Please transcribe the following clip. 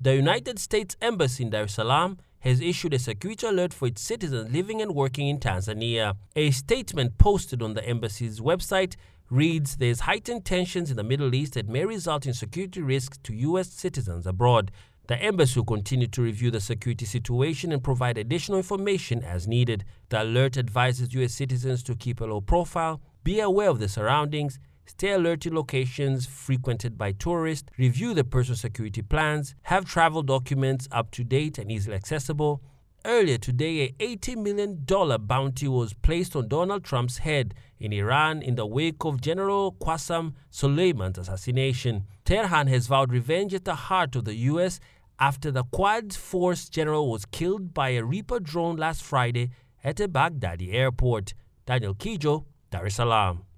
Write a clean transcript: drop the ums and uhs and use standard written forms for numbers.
The United States Embassy in Dar es Salaam has issued a security alert for its citizens living and working in Tanzania. A statement posted on the embassy's website reads, "There is heightened tensions in the Middle East that may result in security risks to U.S. citizens abroad. The embassy will continue to review the security situation and provide additional information as needed. The alert advises U.S. citizens to keep a low profile, be aware of the surroundings, stay alert to locations frequented by tourists, review the personal security plans, have travel documents up to date and easily accessible." Earlier today, a $80 million bounty was placed on Donald Trump's head in Iran in the wake of General Qasem Soleiman's assassination. Tehran has vowed revenge at the heart of the U.S. after the Quds Force general was killed by a Reaper drone last Friday at a Baghdadi airport. Daniel Kijo, Dar es Salaam.